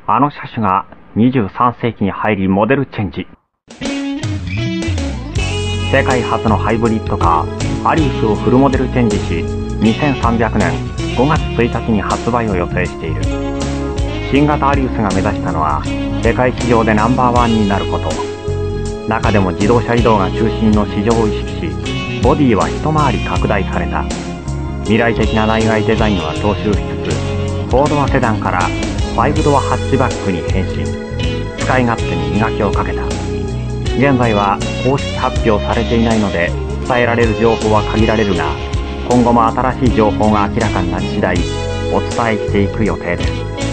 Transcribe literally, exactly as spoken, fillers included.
あの車種がにじゅうさん世紀に入りモデルチェンジ。世界初のハイブリッドカーアリウスをフルモデルチェンジし、にせんさんびゃくねんごがつついたちに発売を予定している。新型アリウスが目指したのは世界市場でナンバーワンになること。中でも自動車移動が中心の市場を意識し、ボディは一回り拡大された。未来的な内外デザインは踏襲しつつ、フォードはセダンからファイブドアハッチバックに変身。使い勝手に磨きをかけた。現在は公式発表されていないので伝えられる情報は限られるが、今後も新しい情報が明らかになり次第お伝えしていく予定です。